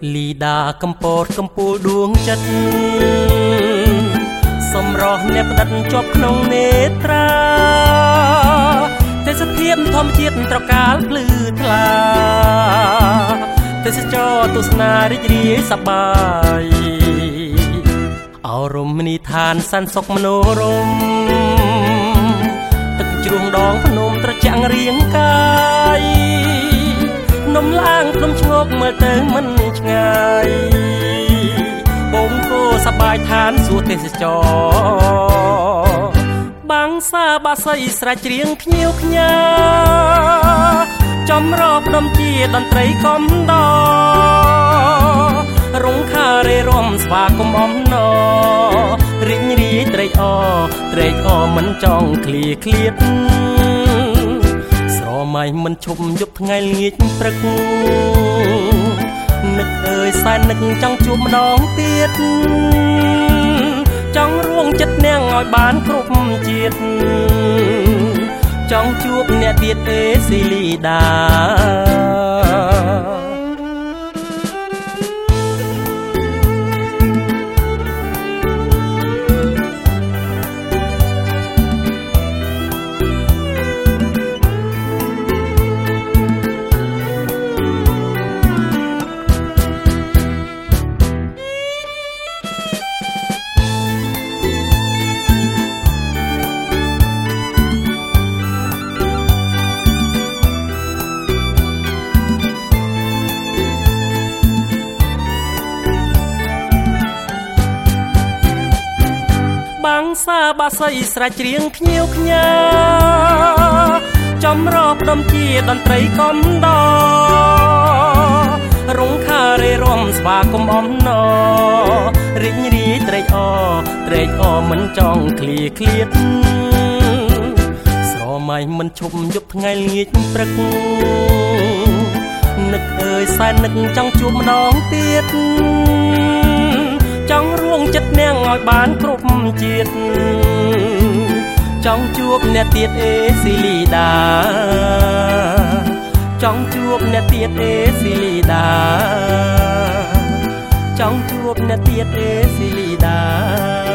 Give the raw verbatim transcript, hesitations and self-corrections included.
លីដាកំពតកំពូលដួងចិត្តសម្រស់អ្នកផ្ដិតជាប់ក្នុងនេត្រាទេសភាពធម្មជាតិត្រកាលភ្លឺថ្លាទេសចរទស្សនារីករាយសប្បាយអរមណីឋានសន្តិសុខមនោរម្យទឹកជ្រោះដងភ្នំត្រជាក់រាងកាយនំឡាងភ្នំឈ្ងោកមើលទៅមិនឆ្ងាយបងគោសប្បាយឋានសួគ៌ទេសចរបាំងសាបាសីស្រែច្រៀងភ្ញៀវខ្ញាចំរកដុំជាតន្ត្រីកំដរងខារេរំស្វាគមន៍អំណររីករាយត្រេកអរត្រេកអរមិនចង់ឃ្លាឃ្លាតស្រមៃមិនឈប់យប់ថ្ងៃល្ងាចព្រឹកនឹកអើយសែននឹកចង់ជួបម្ដងទៀតចង់រួងចិត្តនាងឲ្យបានគ្រប់ជាតិចង់ជួបអ្នកទៀតទេស៊ីលីដាបាំងសាបាសីស្រែច្រៀងភ្ញៀវខ្ញាចំរកដុំជាតន្ត្រីកំដររងខារេរំស្វាគមន៍អំណររីករាយត្រេកអរត្រេកអរមិនចង់ឃ្លាឃ្លាតស្រមៃមិនឈប់យប់ថ្ងៃល្ងាចព្រឹកនឹកអើយសែននឹកចង់ជួបម្ដងទៀតចង់រួងចិត្តនាងឲ្យបានគ្រប់ជាតិចង់ជួបអ្នកទៀតអេស៊ីលីដាចង់ជួបអ្នកទៀតអេស៊ីលីដាចង់ជួបអ្នកទៀតអេស៊ីលីដា